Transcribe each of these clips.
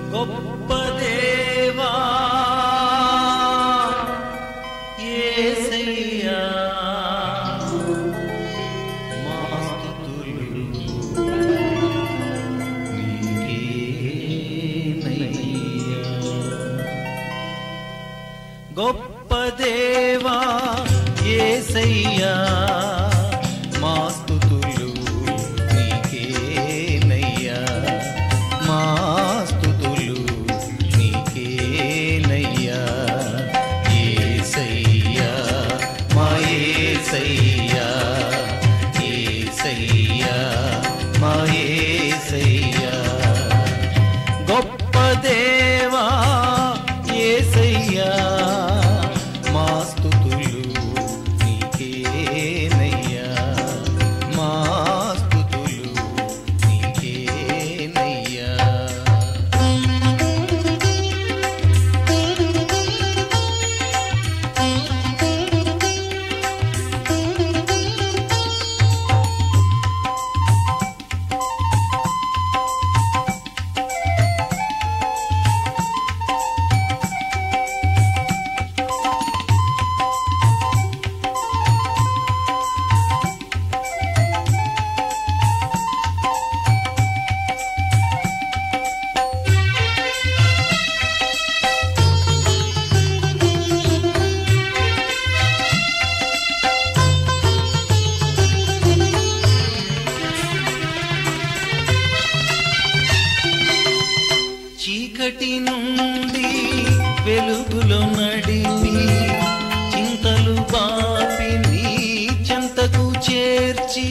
గొప్ప దేవా యేసయ్యా మా స్తుతులు నీకేనయ్యా. గొప్ప దేవా యేసయ్యా మా స్తుతులు నీకేనయ్యా. మా స్తుతులు నీకేనయ్యా. యేసయ్యా మా యేసయ్యా, యేసయ్యా మా యేసయ్యా. గొప్ప దేవా యేసయ్యా మా స్తుతులు నీకేనయ్యా. మా స్తుతులు నీకేనయ్యా. చీకటి నుండి వెలుగులో నడిపి చింతలు బాపి నీ చెంతకు చేర్చి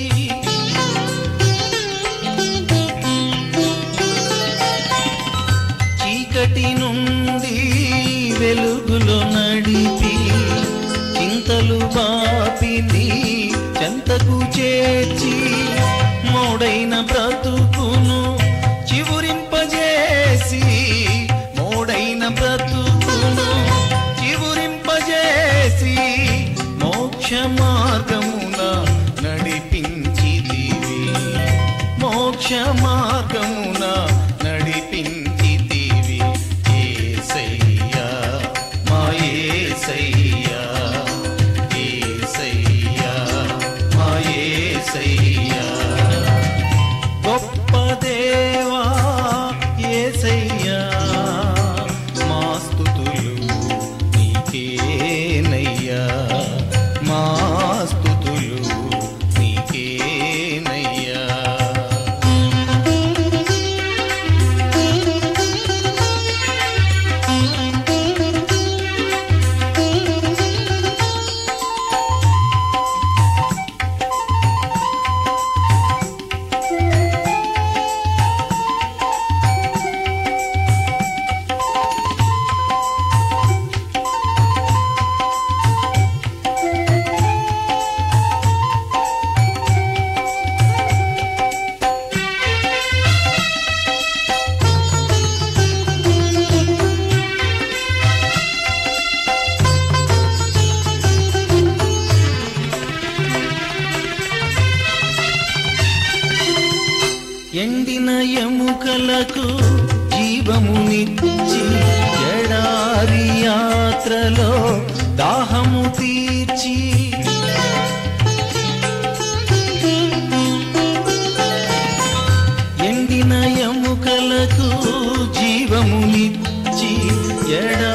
చీకటి నుండి వెలుగులో నడిపి చింతలు బాపి నీ చెంతకు చేర్చి మోడైన బ్రతుకును చివురింపజేసి మోడైన బ్రతుకును చివురింపజేసి మోక్ష మార్గమున నడిపించితివి. మోక్ష మార్గమున నడిపించితివి. యేసయ్యా మా యేసయ్యా, యేసయ్యా మా యేసయ్యా. గొప్ప దేవా యేసయ్యా మా స్తుతులు నీకేనయ్యా. మా స్తుతులు నీకేనయ్యా. ఎండిన ఎముకలకు జీవమునిచ్చి ఎడారి యాత్రలో దాహము తీర్చి ఎండిన ఎముకలకు జీవమునిచ్చి ఎడారి